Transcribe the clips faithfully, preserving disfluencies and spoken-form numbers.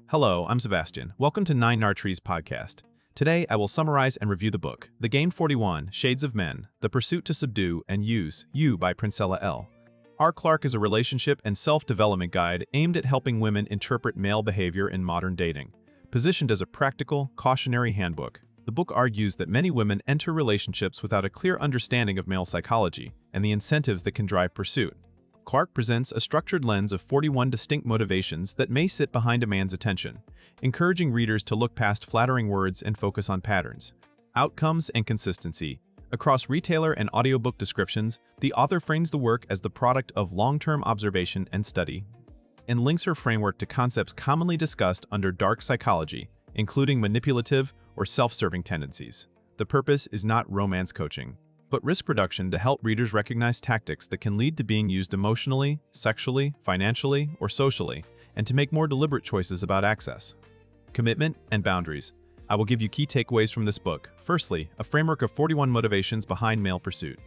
Hello, I'm Sebastian. Welcome to Nine Nartrees podcast. Today, I will summarize and review the book, The Game forty-one, Shades of Men, The Pursuit to Subdue and Use You by Princella L. R. Clarke is a relationship and self-development guide aimed at helping women interpret male behavior in modern dating. Positioned as a practical, cautionary handbook, the book argues that many women enter relationships without a clear understanding of male psychology and the incentives that can drive pursuit. Clarke presents a structured lens of forty-one distinct motivations that may sit behind a man's attention, encouraging readers to look past flattering words and focus on patterns, outcomes, and consistency. Across retailer and audiobook descriptions, the author frames the work as the product of long-term observation and study, and links her framework to concepts commonly discussed under dark psychology, including manipulative or self-serving tendencies. The purpose is not romance coaching, but risk reduction to help readers recognize tactics that can lead to being used emotionally, sexually, financially, or socially, and to make more deliberate choices about access. Commitment and boundaries. I will give you key takeaways from this book. Firstly, a framework of forty-one motivations behind male pursuit.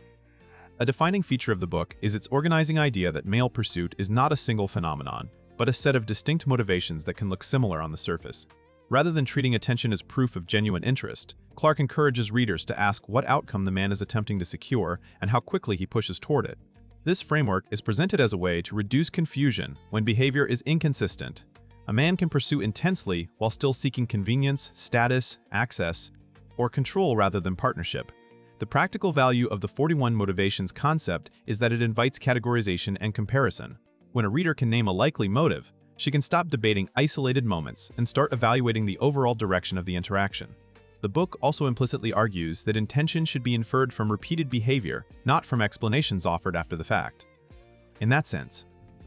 A defining feature of the book is its organizing idea that male pursuit is not a single phenomenon, but a set of distinct motivations that can look similar on the surface. Rather than treating attention as proof of genuine interest, Clarke encourages readers to ask what outcome the man is attempting to secure and how quickly he pushes toward it. This framework is presented as a way to reduce confusion when behavior is inconsistent. A man can pursue intensely while still seeking convenience, status, access, or control rather than partnership. The practical value of the forty-one motivations concept is that it invites categorization and comparison. When a reader can name a likely motive, she can stop debating isolated moments and start evaluating the overall direction of the interaction. The book also implicitly argues that intention should be inferred from repeated behavior, not from explanations offered after the fact. In that sense,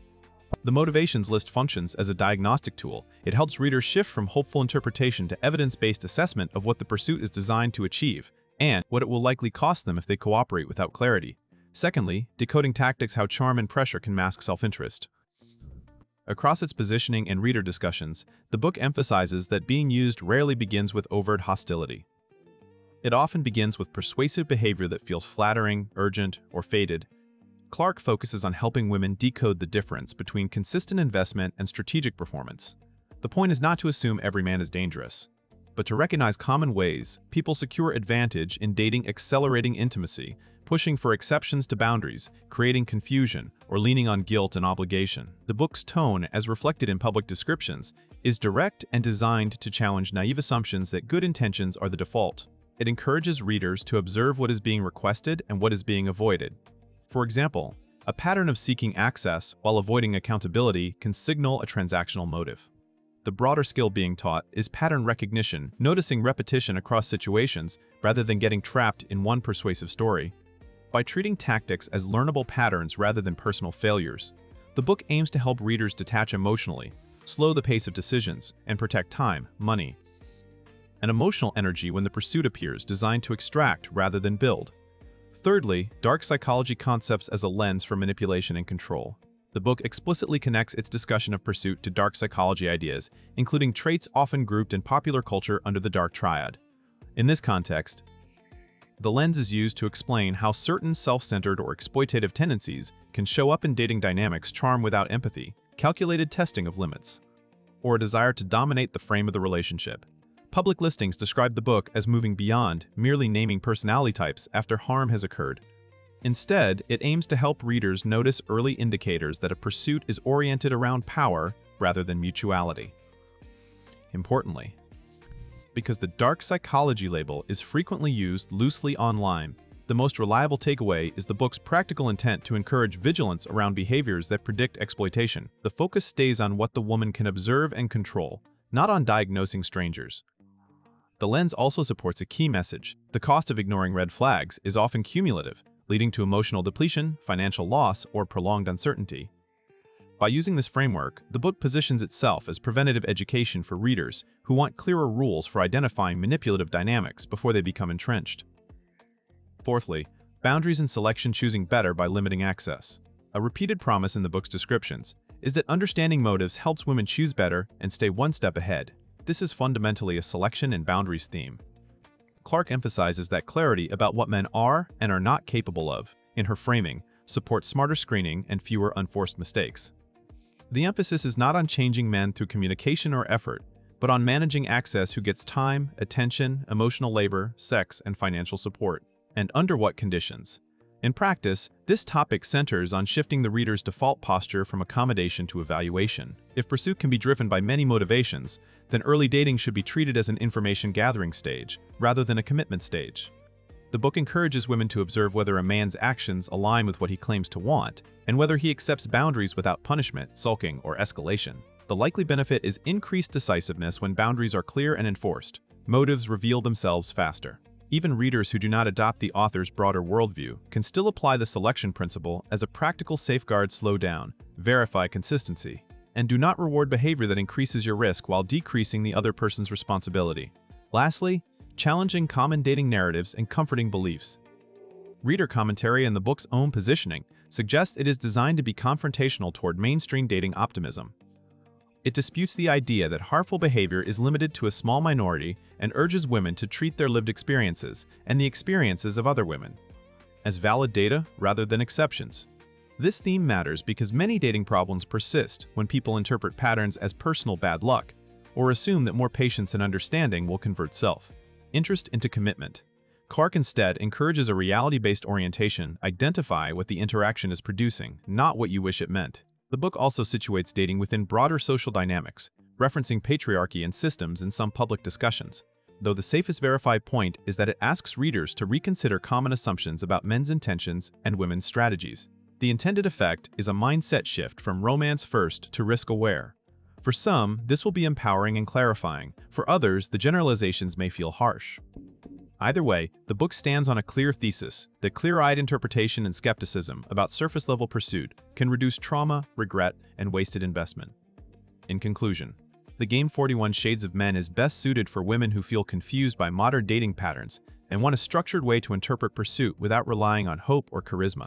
the motivations list functions as a diagnostic tool. It helps readers shift from hopeful interpretation to evidence-based assessment of what the pursuit is designed to achieve and what it will likely cost them if they cooperate without clarity. Secondly, decoding tactics how charm and pressure can mask self-interest. Across its positioning and reader discussions, the book emphasizes that being used rarely begins with overt hostility. It often begins with persuasive behavior that feels flattering, urgent, or faded. Clarke focuses on helping women decode the difference between consistent investment and strategic performance. The point is not to assume every man is dangerous, but to recognize common ways people secure advantage in dating, accelerating intimacy, pushing for exceptions to boundaries, creating confusion, or leaning on guilt and obligation. The book's tone, as reflected in public descriptions, is direct and designed to challenge naive assumptions that good intentions are the default. It encourages readers to observe what is being requested and what is being avoided. For example, a pattern of seeking access while avoiding accountability can signal a transactional motive. The broader skill being taught is pattern recognition, noticing repetition across situations rather than getting trapped in one persuasive story. By treating tactics as learnable patterns rather than personal failures, the book aims to help readers detach emotionally, slow the pace of decisions, and protect time, money, and emotional energy when the pursuit appears, designed to extract rather than build. Thirdly, dark psychology concepts as a lens for manipulation and control. The book explicitly connects its discussion of pursuit to dark psychology ideas, including traits often grouped in popular culture under the dark triad. In this context, the lens is used to explain how certain self-centered or exploitative tendencies can show up in dating dynamics: charm without empathy, calculated testing of limits, or a desire to dominate the frame of the relationship. Public listings describe the book as moving beyond merely naming personality types after harm has occurred. Instead, it aims to help readers notice early indicators that a pursuit is oriented around power rather than mutuality. Importantly, because the dark psychology label is frequently used loosely online, the most reliable takeaway is the book's practical intent to encourage vigilance around behaviors that predict exploitation. The focus stays on what the woman can observe and control, not on diagnosing strangers. The lens also supports a key message: the cost of ignoring red flags is often cumulative, leading to emotional depletion, financial loss, or prolonged uncertainty. By using this framework, the book positions itself as preventative education for readers who want clearer rules for identifying manipulative dynamics before they become entrenched. Fourthly, boundaries and selection: choosing better by limiting access. A repeated promise in the book's descriptions is that understanding motives helps women choose better and stay one step ahead. This is fundamentally a selection and boundaries theme. Clarke emphasizes that clarity about what men are and are not capable of, in her framing, supports smarter screening and fewer unforced mistakes. The emphasis is not on changing men through communication or effort, but on managing access who gets time, attention, emotional labor, sex, and financial support, and under what conditions. In practice, this topic centers on shifting the reader's default posture from accommodation to evaluation. If pursuit can be driven by many motivations, then early dating should be treated as an information-gathering stage, rather than a commitment stage. The book encourages women to observe whether a man's actions align with what he claims to want, and whether he accepts boundaries without punishment, sulking, or escalation. The likely benefit is increased decisiveness when boundaries are clear and enforced. Motives reveal themselves faster. Even readers who do not adopt the author's broader worldview can still apply the selection principle as a practical safeguard. Slow down, verify consistency, and do not reward behavior that increases your risk while decreasing the other person's responsibility. Lastly, challenging common dating narratives and comforting beliefs. Reader commentary and the book's own positioning suggests it is designed to be confrontational toward mainstream dating optimism. It disputes the idea that harmful behavior is limited to a small minority and urges women to treat their lived experiences and the experiences of other women as valid data rather than exceptions. This theme matters because many dating problems persist when people interpret patterns as personal bad luck or assume that more patience and understanding will convert self-interest into commitment. Clark instead encourages a reality-based orientation. Identify what the interaction is producing, not what you wish it meant. The book also situates dating within broader social dynamics, referencing patriarchy and systems in some public discussions, though the safest verified point is that it asks readers to reconsider common assumptions about men's intentions and women's strategies. The intended effect is a mindset shift from romance first to risk-aware. For some, this will be empowering and clarifying. For others, the generalizations may feel harsh. Either way, the book stands on a clear thesis that clear-eyed interpretation and skepticism about surface-level pursuit can reduce trauma, regret, and wasted investment. In conclusion, The Game forty-one Shades of Men is best suited for women who feel confused by modern dating patterns and want a structured way to interpret pursuit without relying on hope or charisma.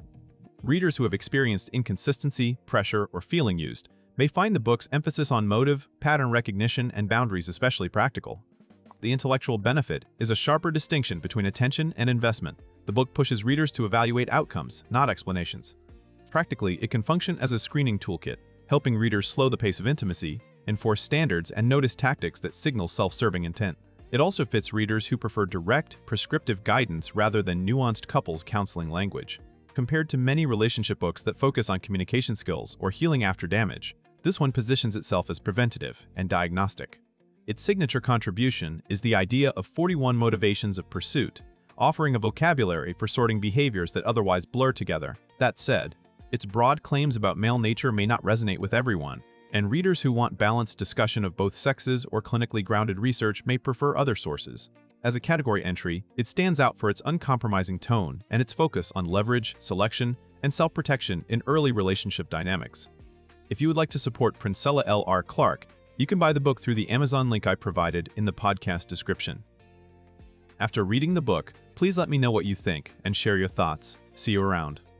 Readers who have experienced inconsistency, pressure, or feeling used may find the book's emphasis on motive, pattern recognition, and boundaries especially practical. The intellectual benefit is a sharper distinction between attention and investment. The book pushes readers to evaluate outcomes, not explanations. Practically, it can function as a screening toolkit, helping readers slow the pace of intimacy, enforce standards, and notice tactics that signal self-serving intent. It also fits readers who prefer direct, prescriptive guidance rather than nuanced couples counseling language. Compared to many relationship books that focus on communication skills or healing after damage, this one positions itself as preventative and diagnostic. Its signature contribution is the idea of forty-one motivations of pursuit, offering a vocabulary for sorting behaviors that otherwise blur together. That said, its broad claims about male nature may not resonate with everyone, and readers who want balanced discussion of both sexes or clinically grounded research may prefer other sources. As a category entry, it stands out for its uncompromising tone and its focus on leverage, selection, and self-protection in early relationship dynamics. If you would like to support Princella L R. Clark, you can buy the book through the Amazon link I provided in the podcast description. After reading the book, please let me know what you think and share your thoughts. See you around.